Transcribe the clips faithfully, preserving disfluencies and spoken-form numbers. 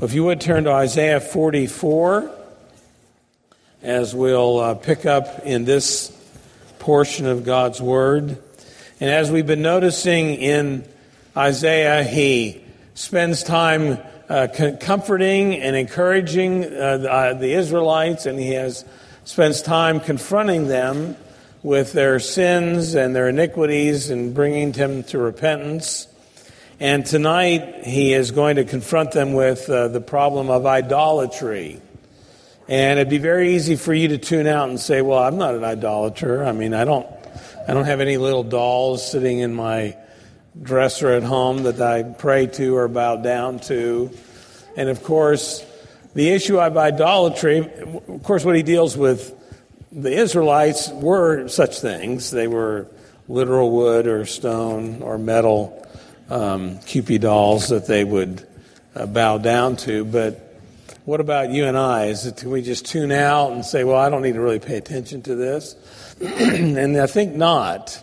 If you would turn to Isaiah forty-four, as we'll uh, pick up in this portion of God's Word. And as we've been noticing in Isaiah, he spends time uh, co- comforting and encouraging uh, the, uh, the Israelites, and he has spends time confronting them with their sins and their iniquities and bringing them to repentance. And tonight, he is going to confront them with uh, the problem of idolatry. And it'd be very easy for you to tune out and say, well, I'm not an idolater. I mean, I don't I don't have any little dolls sitting in my dresser at home that I pray to or bow down to. And of course, the issue of idolatry, of course, what he deals with, the Israelites were such things. They were literal wood or stone or metal Um, Cupid dolls that they would uh, bow down to. But what about you and I? Is it, can we just tune out and say, well, I don't need to really pay attention to this? And I think not.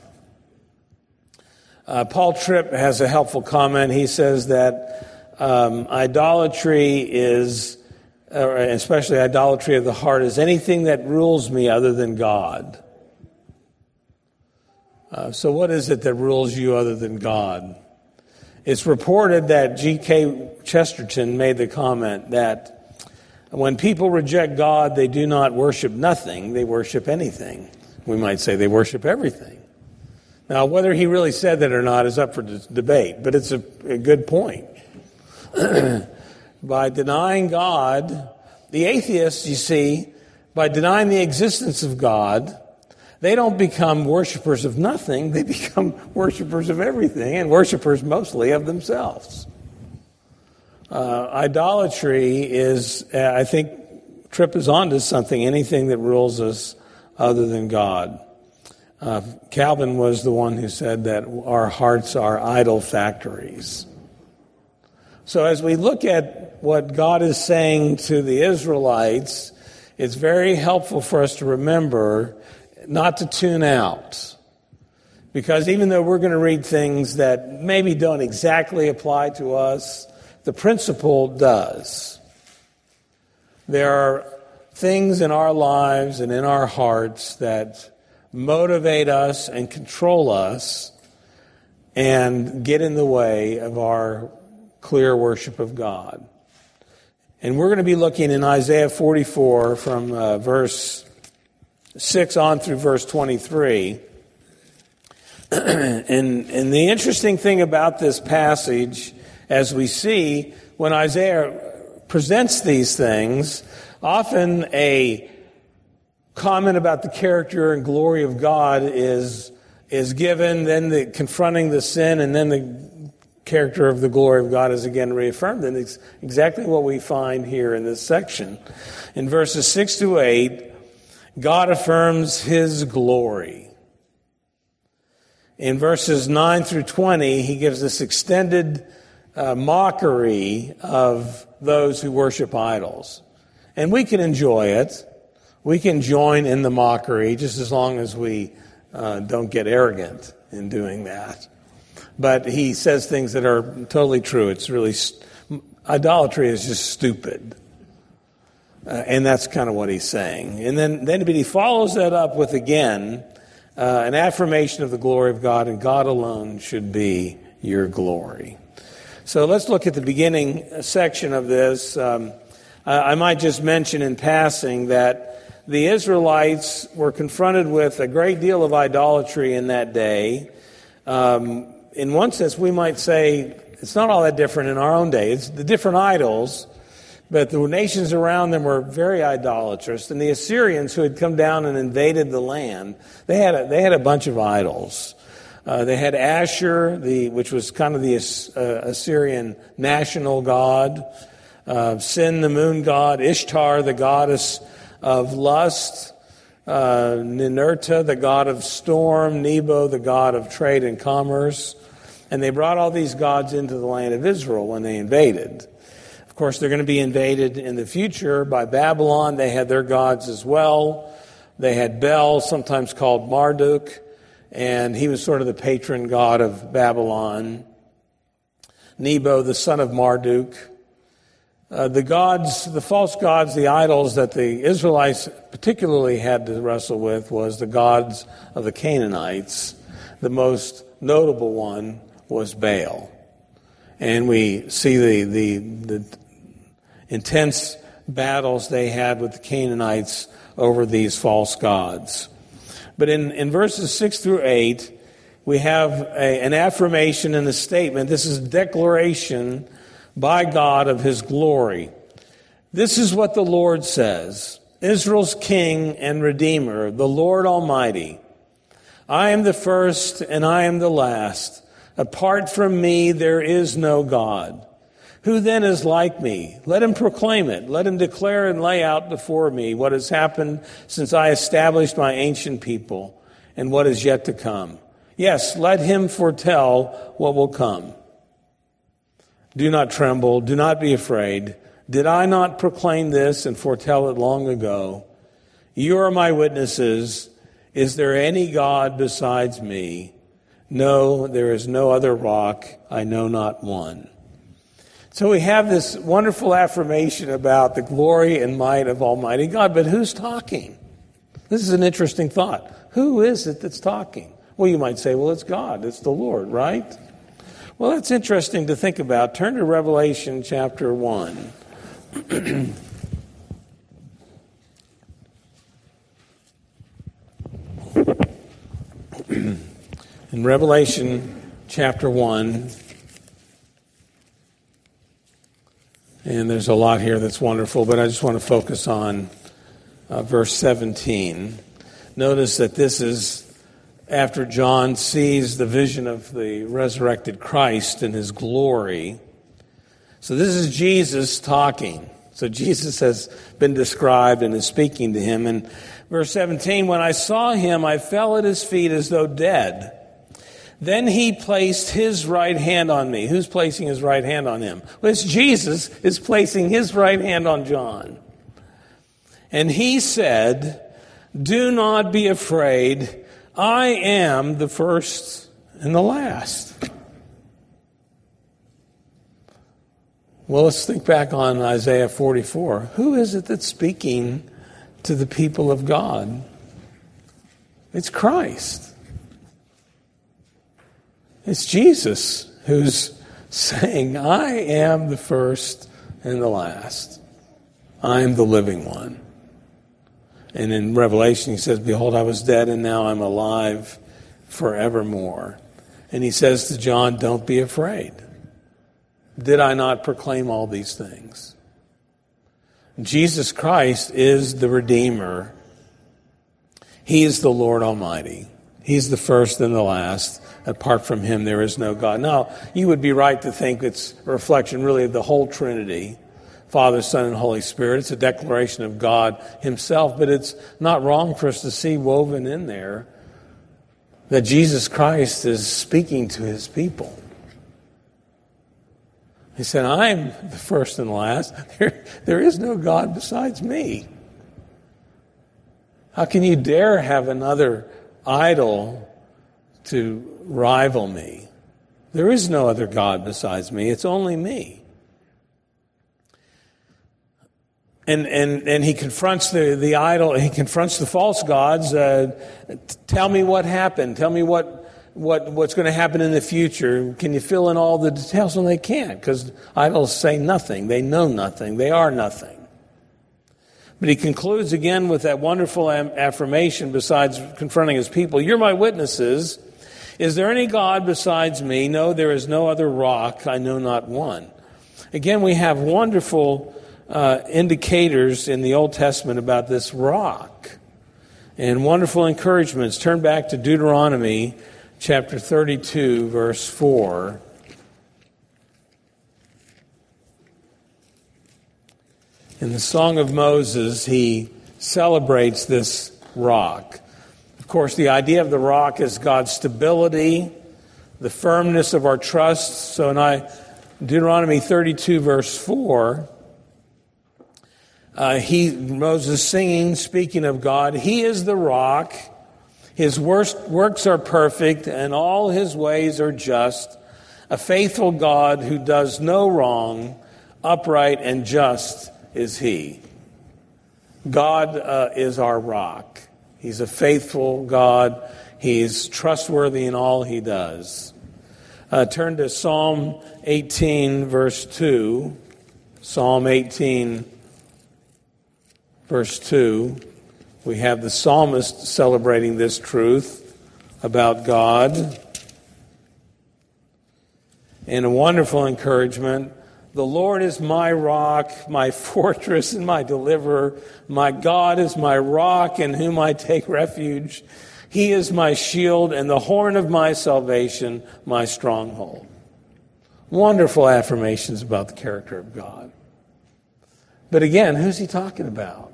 Uh, Paul Tripp has a helpful comment. He says that um, idolatry is, uh, especially idolatry of the heart, is anything that rules me other than God. Uh, so what is it that rules you other than God? It's reported that G K Chesterton made the comment that when people reject God, they do not worship nothing, they worship anything. We might say they worship everything. Now, whether he really said that or not is up for debate, but it's a, a good point. By denying God, the atheists, you see, by denying the existence of God, they don't become worshipers of nothing. They become worshipers of everything, and worshipers mostly of themselves. Uh, idolatry is, uh, I think, Tripp is onto something, anything that rules us other than God. Uh, Calvin was the one who said that our hearts are idol factories. So as we look at what God is saying to the Israelites, it's very helpful for us to remember not to tune out. Because even though we're going to read things that maybe don't exactly apply to us, the principle does. There are things in our lives and in our hearts that motivate us and control us and get in the way of our clear worship of God. And we're going to be looking in Isaiah forty-four from uh, verse six on through verse twenty-three. and, and the interesting thing about this passage, as we see, when Isaiah presents these things, often a comment about the character and glory of God is, is given, then the confronting the sin, and then the character of the glory of God is again reaffirmed. And it's exactly what we find here in this section. In verses six to eight, God affirms His glory. In verses nine through twenty, He gives this extended uh, mockery of those who worship idols. And we can enjoy it. We can join in the mockery just as long as we uh, don't get arrogant in doing that. But He says things that are totally true. It's really, idolatry is just stupid. Uh, and that's kind of what He's saying. And then, then but He follows that up with, again, uh, an affirmation of the glory of God, and God alone should be your glory. So let's look at the beginning section of this. Um, I, I might just mention in passing that the Israelites were confronted with a great deal of idolatry in that day. Um, in one sense, we might say it's not all that different in our own day. It's the different idols, but the nations around them were very idolatrous. And the Assyrians, who had come down and invaded the land, they had a, they had a bunch of idols. Uh, they had Ashur, the which was kind of the uh, Assyrian national god, uh, Sin, the moon god, Ishtar, the goddess of lust, uh, Ninurta, the god of storm, Nebo, the god of trade and commerce. And they brought all these gods into the land of Israel when they invaded. Of course, they're going to be invaded in the future by Babylon. They had their gods as well. They had Bel, sometimes called Marduk, and he was sort of the patron god of Babylon. Nebo, the son of Marduk. Uh, the gods, the false gods, the idols that the Israelites particularly had to wrestle with was the gods of the Canaanites. The most notable one was Baal. And we see the, the, the intense battles they had with the Canaanites over these false gods. But in, in verses six through eight, we have a, an affirmation and a statement. This is a declaration by God of his glory. This is what the Lord says, Israel's King and Redeemer, the Lord Almighty. I am the first and I am the last. Apart from me, there is no God. Who then is like me? Let him proclaim it. Let him declare and lay out before me what has happened since I established my ancient people and what is yet to come. Yes, let him foretell what will come. Do not tremble. Do not be afraid. Did I not proclaim this and foretell it long ago? You are my witnesses. Is there any God besides me? No, there is no other rock. I know not one. So we have this wonderful affirmation about the glory and might of Almighty God. But who's talking? This is an interesting thought. Who is it that's talking? Well, you might say, well, it's God. It's the Lord, right? Well, that's interesting to think about. Turn to Revelation chapter one. In Revelation chapter one, and there's a lot here that's wonderful, but I just want to focus on uh, verse seventeen. Notice that this is after John sees the vision of the resurrected Christ in his glory. So this is Jesus talking. So Jesus has been described and is speaking to him. And verse seventeen, when I saw him, I fell at his feet as though dead. Then he placed his right hand on me. Who's placing his right hand on him? Well, it's Jesus is placing his right hand on John. And he said, do not be afraid. I am the first and the last. Well, let's think back on Isaiah forty-four. Who is it that's speaking to the people of God? It's Christ. It's Jesus who's saying, I am the first and the last. I am the living one. And in Revelation, he says, behold, I was dead and now I'm alive forevermore. And he says to John, don't be afraid. Did I not proclaim all these things? Jesus Christ is the Redeemer. He is the Lord Almighty. He's the first and the last. Apart from him, there is no God. Now, you would be right to think it's a reflection really of the whole Trinity. Father, Son, and Holy Spirit. It's a declaration of God himself, but it's not wrong for us to see woven in there that Jesus Christ is speaking to his people. He said, I'm the first and the last. There, there is no God besides me. How can you dare have another idol to rival me? There is no other God besides me. It's only me. And, and, and he confronts the, the idol, he confronts the false gods. Uh, tell me what happened. Tell me what, what, what's going to happen in the future. Can you fill in all the details? And they can't, because idols say nothing. They know nothing. They are nothing. But he concludes again with that wonderful am- affirmation besides confronting his people. You're my witnesses. Is there any God besides me? No, there is no other rock. I know not one. Again, we have wonderful Uh, indicators in the Old Testament about this rock and wonderful encouragements. Turn back to Deuteronomy chapter thirty-two, verse four. In the Song of Moses, he celebrates this rock. Of course, the idea of the rock is God's stability, the firmness of our trust. So in I, Deuteronomy thirty-two, verse four, Uh, he, Moses singing, speaking of God, he is the rock, his worst works are perfect, and all his ways are just, a faithful God who does no wrong, upright and just is he. God uh, is our rock. He's a faithful God. He's trustworthy in all he does. Uh, turn to Psalm eighteen, verse two. Psalm eighteen, verse two. We have the psalmist celebrating this truth about God. And a wonderful encouragement. The Lord is my rock, my fortress, and my deliverer. My God is my rock in whom I take refuge. He is my shield and the horn of my salvation, my stronghold. Wonderful affirmations about the character of God. But again, who's he talking about?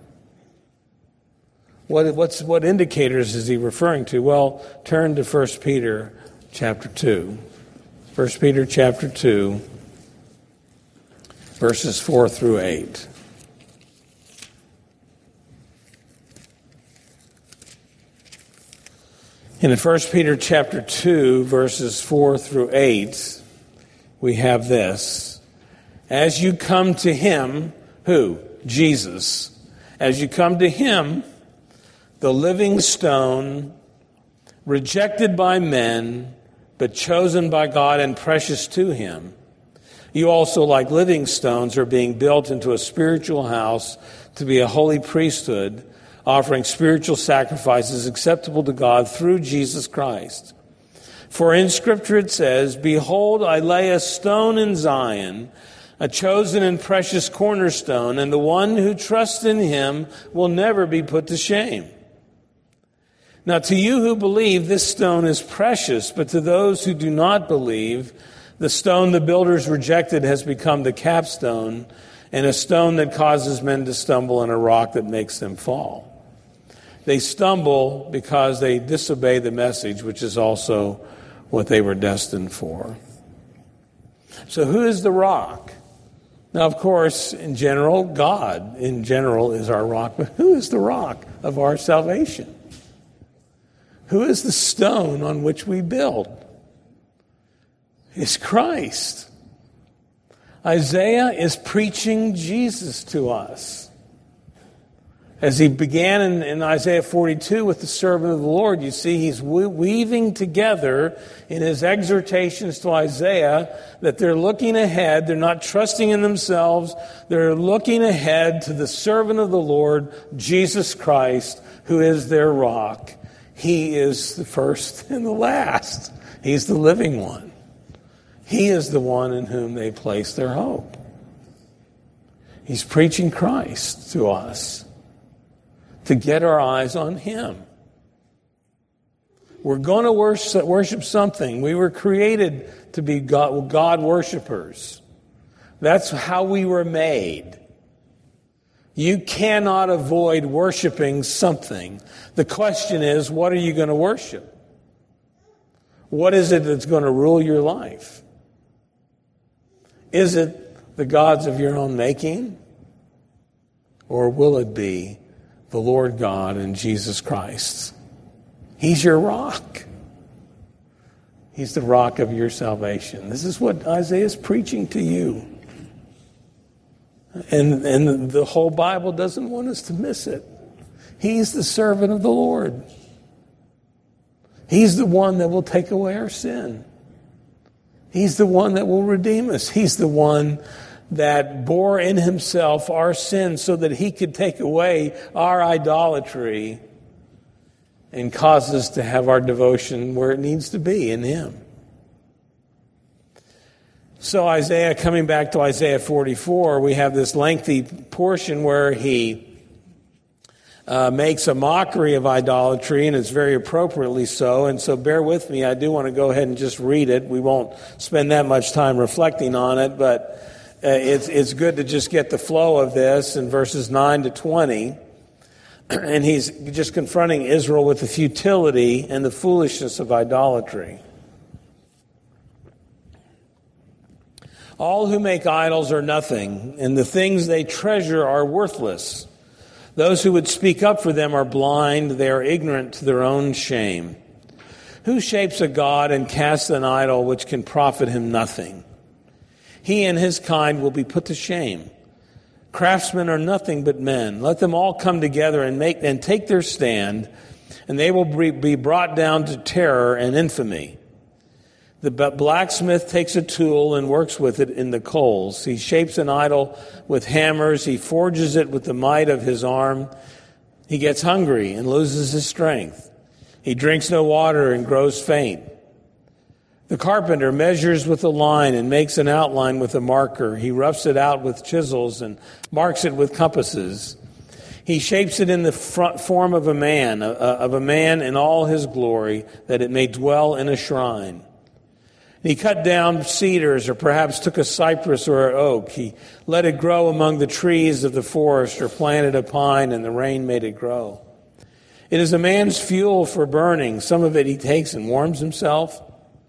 What, what's, what indicators is he referring to? Well, turn to First Peter chapter two. First Peter chapter two, verses four through eight. In First Peter chapter two, verses four through eight, we have this. As you come to him, who? Jesus. As you come to him, the living stone, rejected by men, but chosen by God and precious to him. You also, like living stones, are being built into a spiritual house to be a holy priesthood, offering spiritual sacrifices acceptable to God through Jesus Christ. For in Scripture it says, Behold, I lay a stone in Zion, a chosen and precious cornerstone, and the one who trusts in him will never be put to shame. Now to you who believe, this stone is precious, but to those who do not believe, the stone the builders rejected has become the capstone, and a stone that causes men to stumble, and a rock that makes them fall. They stumble because they disobey the message, which is also what they were destined for. So who is the rock? Now, of course, in general, God in general is our rock, but who is the rock of our salvation? Who is the stone on which we build? It's Christ. Isaiah is preaching Jesus to us. As he began in, in Isaiah forty-two with the servant of the Lord, you see he's we- weaving together in his exhortations to Isaiah that they're looking ahead, they're not trusting in themselves, they're looking ahead to the servant of the Lord, Jesus Christ, who is their rock. He is the first and the last. He's the living one. He is the one in whom they place their hope. He's preaching Christ to us to get our eyes on him. We're going to worship, worship something. We were created to be God, God worshipers. That's how we were made. You cannot avoid worshiping something. The question is, what are you going to worship? What is it that's going to rule your life? Is it the gods of your own making? Or will it be the Lord God and Jesus Christ? He's your rock. He's the rock of your salvation. This is what Isaiah is preaching to you. And, and the whole Bible doesn't want us to miss it. He's the servant of the Lord. He's the one that will take away our sin. He's the one that will redeem us. He's the one that bore in himself our sin so that he could take away our idolatry and cause us to have our devotion where it needs to be, in him. So Isaiah, coming back to Isaiah forty-four, we have this lengthy portion where he uh, makes a mockery of idolatry, and it's very appropriately so. And so bear with me. I do want to go ahead and just read it. We won't spend that much time reflecting on it, but uh, it's, it's good to just get the flow of this in verses nine to twenty. And he's just confronting Israel with the futility and the foolishness of idolatry. All who make idols are nothing, and the things they treasure are worthless. Those who would speak up for them are blind, they are ignorant to their own shame. Who shapes a god and casts an idol which can profit him nothing? He and his kind will be put to shame. Craftsmen are nothing but men. Let them all come together and make and take their stand, and they will be brought down to terror and infamy. The blacksmith takes a tool and works with it in the coals. He shapes an idol with hammers. He forges it with the might of his arm. He gets hungry and loses his strength. He drinks no water and grows faint. The carpenter measures with a line and makes an outline with a marker. He roughs it out with chisels and marks it with compasses. He shapes it in the front form of a man, of a man in all his glory, that it may dwell in a shrine. He cut down cedars, or perhaps took a cypress or an oak. He let it grow among the trees of the forest, or planted a pine, and the rain made it grow. It is a man's fuel for burning. Some of it he takes and warms himself.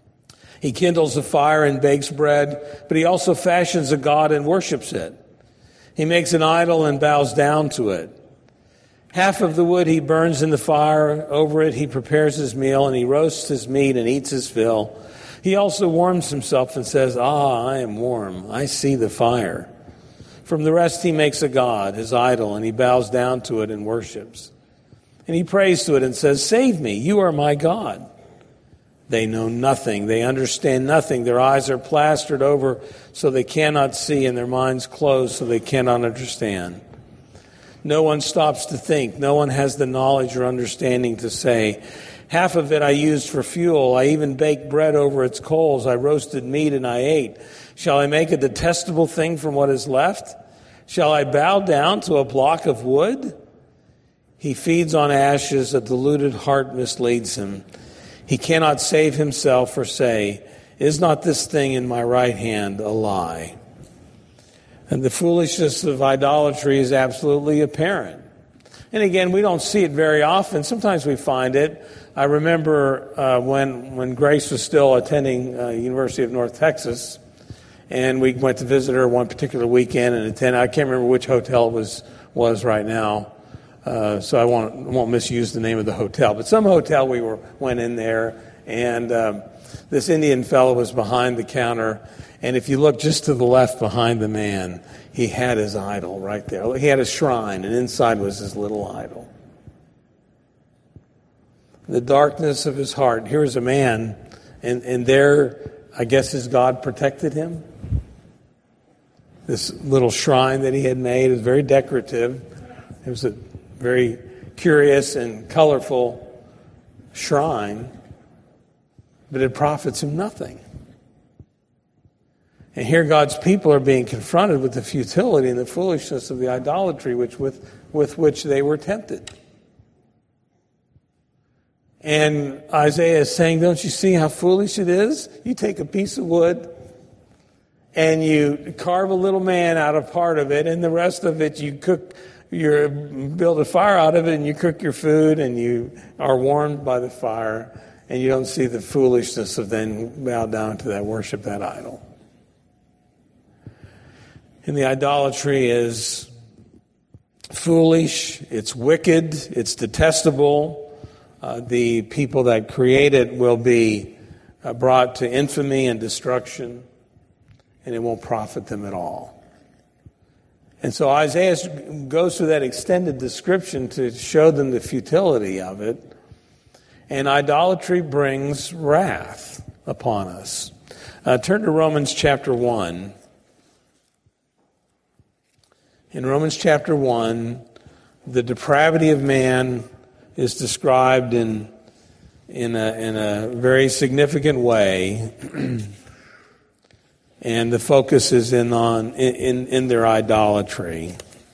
He kindles a fire and bakes bread, but he also fashions a god and worships it. He makes an idol and bows down to it. Half of the wood he burns in the fire. Over it he prepares his meal, and he roasts his meat and eats his fill. He also warms himself and says, "Ah, I am warm. I see the fire." From the rest he makes a god, his idol, and he bows down to it and worships. And he prays to it and says, "Save me, you are my God." They know nothing. They understand nothing. Their eyes are plastered over so they cannot see, and their minds closed so they cannot understand. No one stops to think. No one has the knowledge or understanding to say, "Half of it I used for fuel. I even baked bread over its coals. I roasted meat and I ate. Shall I make a detestable thing from what is left? Shall I bow down to a block of wood?" He feeds on ashes. A deluded heart misleads him. He cannot save himself or say, "Is not this thing in my right hand a lie?" And the foolishness of idolatry is absolutely apparent. And again, we don't see it very often. Sometimes we find it. I remember uh, when when Grace was still attending uh, University of North Texas, and we went to visit her one particular weekend and attend. I can't remember which hotel it was was right now, uh, so I won't won't misuse the name of the hotel. But some hotel we were went in there, and um, this Indian fellow was behind the counter. And if you look just to the left behind the man, he had his idol right there. He had a shrine, and inside was his little idol. The darkness of his heart. Here's a man, and, and there, I guess his God protected him. This little shrine that he had made is very decorative. It was a very curious and colorful shrine, but it profits him nothing. And here God's people are being confronted with the futility and the foolishness of the idolatry which with, with which they were tempted. And Isaiah is saying, don't you see how foolish it is? You take a piece of wood and you carve a little man out of part of it, and the rest of it you cook, you build a fire out of it, and you cook your food, and you are warmed by the fire, and you don't see the foolishness of then bow down to that, worship that idol. And the idolatry is foolish, it's wicked, it's detestable. Uh, the people that create it will be uh, brought to infamy and destruction, and it won't profit them at all. And so Isaiah goes through that extended description to show them the futility of it. And idolatry brings wrath upon us. Uh, turn to Romans chapter one. In Romans chapter one, the depravity of man is described in in a, in a very significant way, and the focus is in on in, in their idolatry.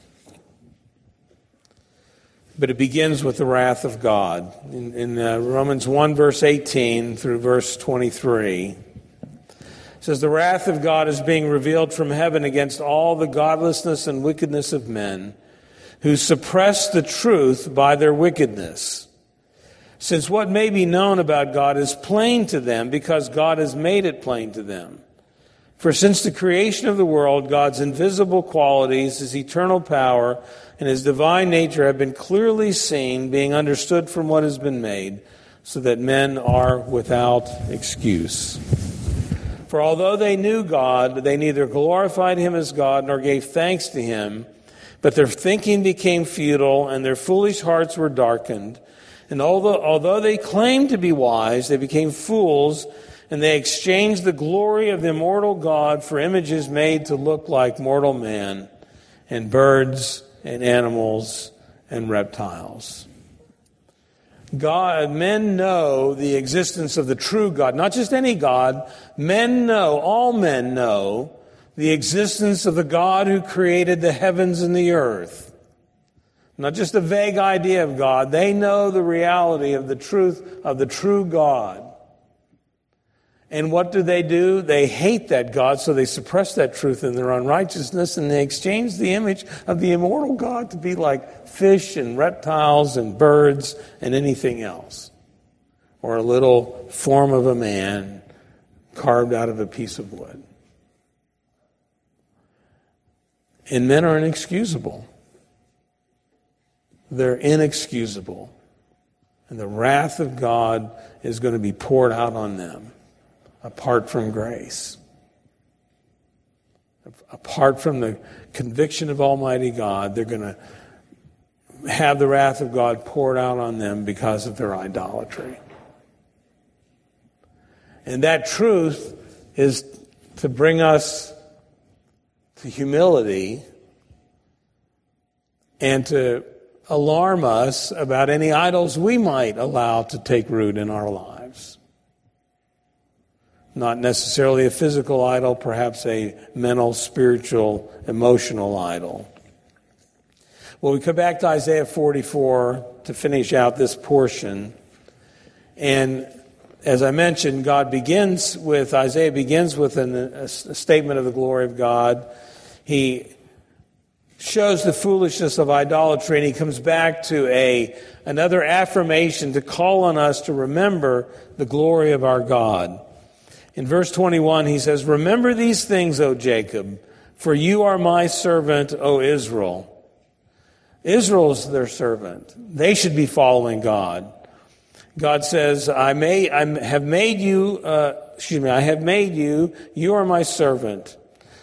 But it begins with the wrath of God. In, in uh, Romans one, verse eighteen through verse twenty-three, it says, "The wrath of God is being revealed from heaven against all the godlessness and wickedness of men, who suppress the truth by their wickedness. Since what may be known about God is plain to them, because God has made it plain to them. For since the creation of the world, God's invisible qualities, his eternal power, and his divine nature have been clearly seen, being understood from what has been made, so that men are without excuse. For although they knew God, they neither glorified him as God nor gave thanks to him, but their thinking became futile and their foolish hearts were darkened. And although, although they claimed to be wise, they became fools, and they exchanged the glory of the immortal God for images made to look like mortal man, and birds and animals and reptiles. God, men know the existence of the true God, not just any God. Men know, all men know, the existence of the God who created the heavens and the earth. Not just a vague idea of God. They know the reality of the truth of the true God. And what do they do? They hate that God, so they suppress that truth in their unrighteousness, and they exchange the image of the immortal God to be like fish and reptiles and birds and anything else. Or a little form of a man carved out of a piece of wood. And men are inexcusable. They're inexcusable. And the wrath of God is going to be poured out on them apart from grace. Apart from the conviction of Almighty God, they're going to have the wrath of God poured out on them because of their idolatry. And that truth is to bring us to humility and to alarm us about any idols we might allow to take root in our lives. Not necessarily a physical idol, perhaps a mental, spiritual, emotional idol. Well, we come back to Isaiah forty-four to finish out this portion. And as I mentioned, God begins with, Isaiah begins with an, a, a statement of the glory of God. He shows the foolishness of idolatry, and he comes back to a another affirmation to call on us to remember the glory of our God. In verse twenty-one, he says, "Remember these things, O Jacob, for you are my servant, O Israel." Israel's their servant. They should be following God. God says, I may, I have made you, uh, excuse me, I have made you, you are my servant.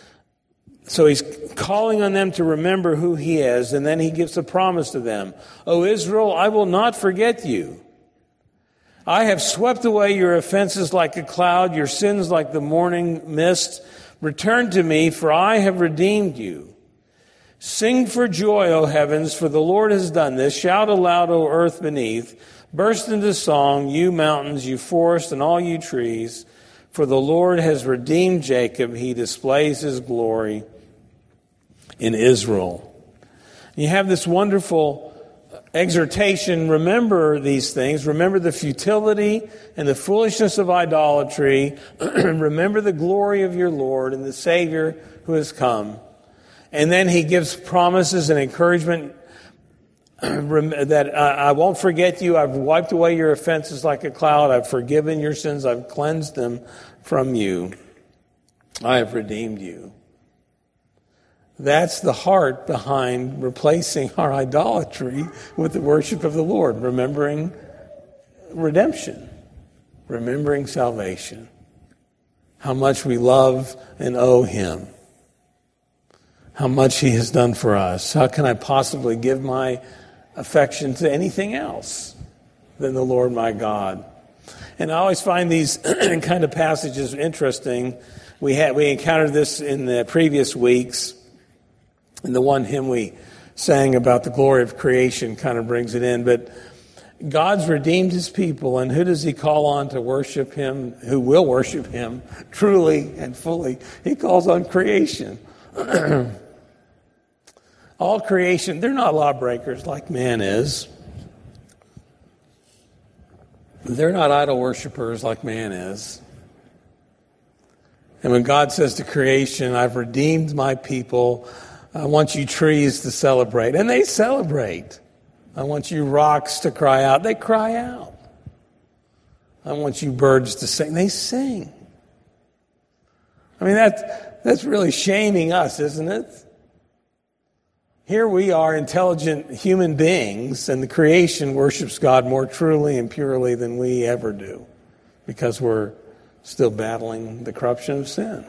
So he's calling on them to remember who he is, and then he gives a promise to them. O Israel, I will not forget you. I have swept away your offenses like a cloud, your sins like the morning mist. Return to me, for I have redeemed you. Sing for joy, O heavens, for the Lord has done this. Shout aloud, O earth beneath. Burst into song, you mountains, you forests, and all you trees. For the Lord has redeemed Jacob. He displays his glory in Israel. You have this wonderful exhortation. Remember these things. Remember the futility and the foolishness of idolatry. Remember the glory of your Lord and the Savior who has come. And then he gives promises and encouragement that I won't forget you. I've wiped away your offenses like a cloud. I've forgiven your sins. I've cleansed them from you. I have redeemed you. That's the heart behind replacing our idolatry with the worship of the Lord. Remembering redemption. Remembering salvation. How much we love and owe him. How much he has done for us. How can I possibly give my affection to anything else than the Lord my God? And I always find these kind of passages interesting. We had we encountered this in the previous weeks. And the one hymn we sang about the glory of creation kind of brings it in. But God's redeemed his people, and who does he call on to worship him, who will worship him truly and fully? He calls on creation. All creation, they're not lawbreakers like man is. They're not idol worshipers like man is. And when God says to creation, I've redeemed my people, I want you trees to celebrate. And they celebrate. I want you rocks to cry out. They cry out. I want you birds to sing. They sing. I mean, that, that's really shaming us, isn't it? Here we are, intelligent human beings, and the creation worships God more truly and purely than we ever do, because we're still battling the corruption of sin.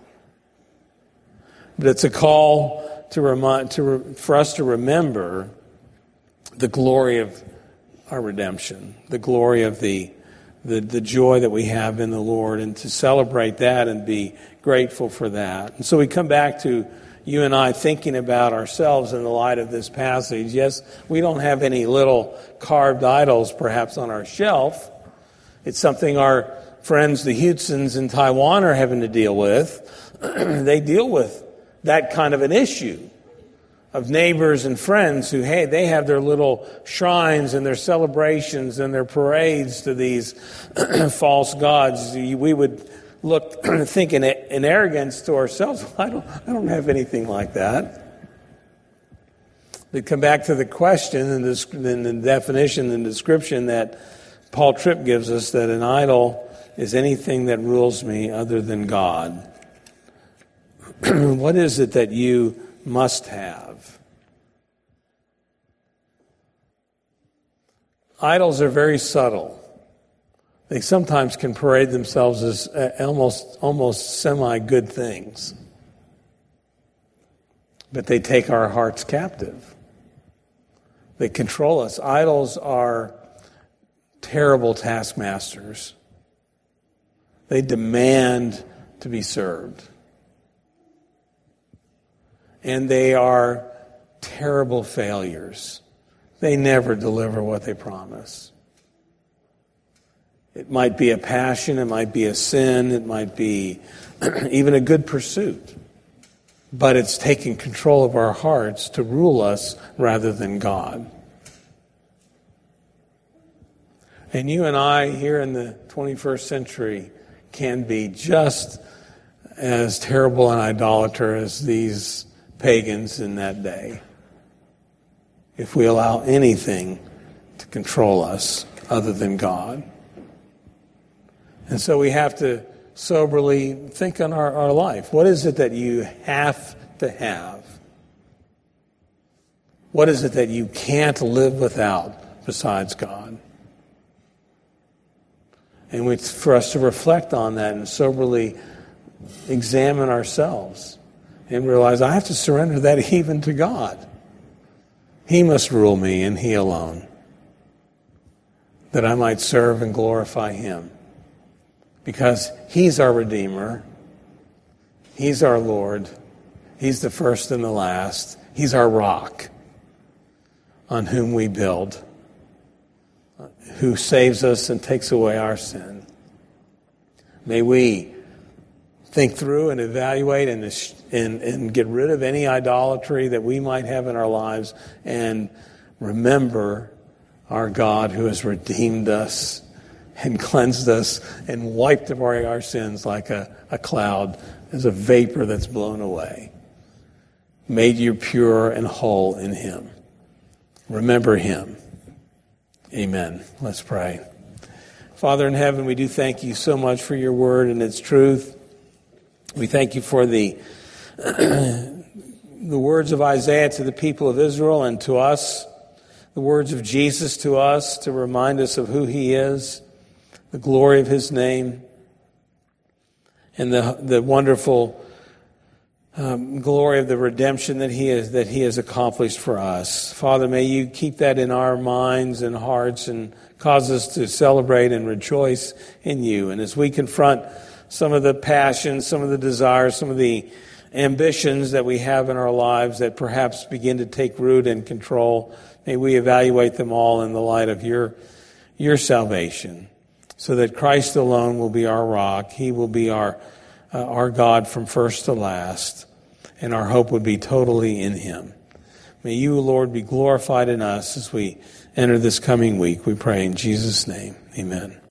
But it's a call to remind, to re, for us to remember the glory of our redemption, the glory of the, the the joy that we have in the Lord, and to celebrate that and be grateful for that. And so we come back to you and I thinking about ourselves in the light of this passage. Yes, we don't have any little carved idols perhaps on our shelf. It's something our friends, the Hutsons in Taiwan, are having to deal with. They deal with that kind of an issue of neighbors and friends who, hey, they have their little shrines and their celebrations and their parades to these false gods. We would look, think in, in arrogance to ourselves, I don't, I don't have anything like that. They come back to the question and the definition and description that Paul Tripp gives us, that an idol is anything that rules me other than God. What is it that you must have? Idols are very subtle. They sometimes can parade themselves as almost almost semi-good things. But they take our hearts captive. They control us. Idols are terrible taskmasters. They demand to be served. And they are terrible failures. They never deliver what they promise. It might be a passion, it might be a sin, it might be even a good pursuit. But it's taking control of our hearts to rule us rather than God. And you and I here in the twenty-first century can be just as terrible an idolater as these pagans in that day, if we allow anything to control us other than God. And so we have to soberly think on our, our life. What is it that you have to have? What is it that you can't live without besides God? And it's for us to reflect on that and soberly examine ourselves and realize I have to surrender that even to God. He must rule me and He alone, that I might serve and glorify Him. Because He's our Redeemer. He's our Lord. He's the first and the last. He's our rock on whom we build, who saves us and takes away our sin. May we think through and evaluate and, and, and get rid of any idolatry that we might have in our lives, and remember our God who has redeemed us and cleansed us and wiped away our sins like a, a cloud as a vapor that's blown away. Made you pure and whole in Him. Remember Him. Amen. Let's pray. Father in heaven, we do thank You so much for Your word and its truth. We thank You for the the words of Isaiah to the people of Israel and to us, the words of Jesus to us to remind us of who He is, the glory of His name, and the the wonderful um, glory of the redemption that He has that He has accomplished for us. Father, may You keep that in our minds and hearts and cause us to celebrate and rejoice in You. And as we confront some of the passions, some of the desires, some of the ambitions that we have in our lives that perhaps begin to take root and control, may we evaluate them all in the light of your, your salvation, so that Christ alone will be our rock. He will be our, uh, our God from first to last, and our hope would be totally in Him. May You, Lord, be glorified in us as we enter this coming week. We pray in Jesus' name. Amen.